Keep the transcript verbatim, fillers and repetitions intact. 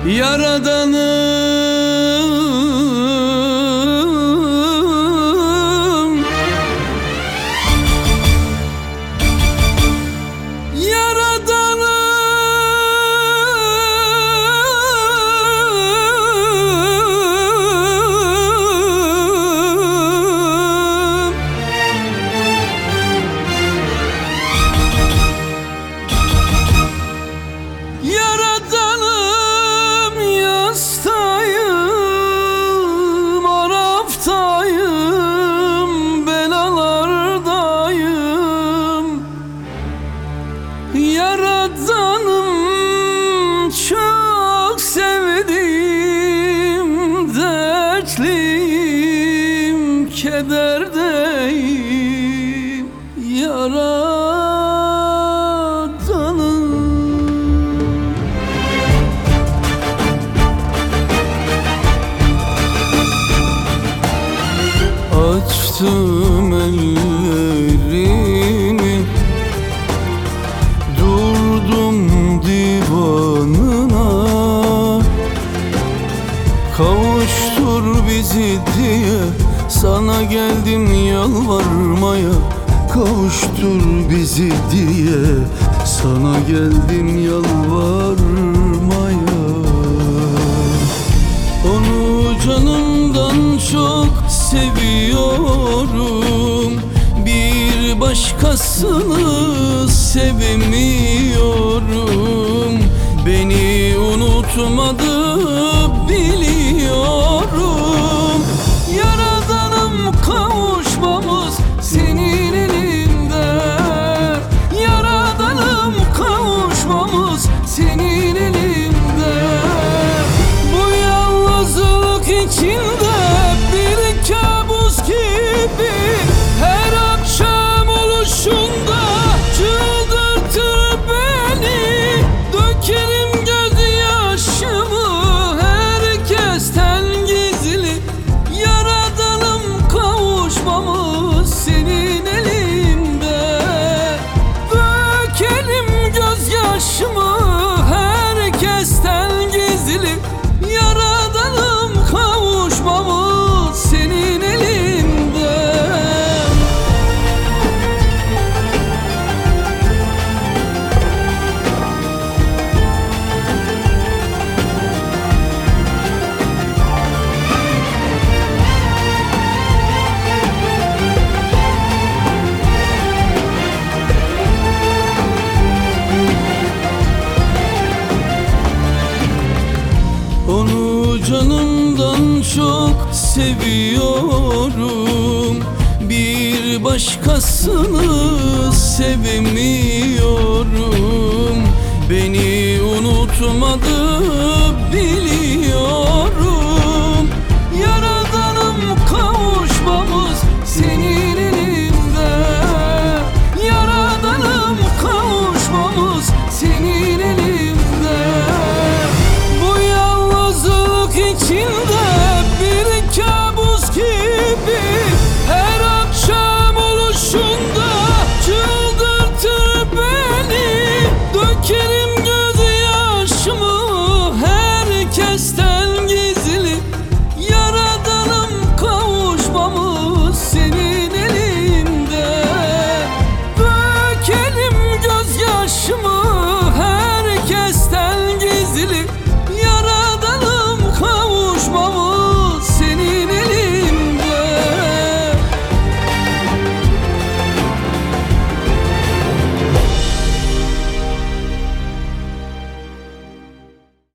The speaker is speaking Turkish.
Yaradanım, Yaradanım, yastayım, araftayım, belalardayım. Yaradanım, çok sevdim, dertliyim, kederdeyim. Yaradanım. Açtım ellerimi, durdum divanına. Kavuştur bizi diye sana geldim yalvarmaya. Kavuştur bizi diye sana geldim yalvarmaya. Onu canımdan çok seviyorum, bir başkasını sevemiyorum. Beni unutmadı biliyorum. Yaradanım, kavuşmamız senin elinde. Yaradanım, kavuşmamız senin elinde. Bu yalnızlık içinde bir kabus gibi her akşam oluşunda çıldırtır beni. Dökerim gözyaşımı herkesten gizli. Yaradanım, kavuşmamız senin elinde. Dökerim gözyaşımı herkesten gizli. Yaradanım, kavuşmamız senin elinde. Onu canımdan çok seviyorum, bir başkasını sevemiyorum. Beni unutmadı biliyorum.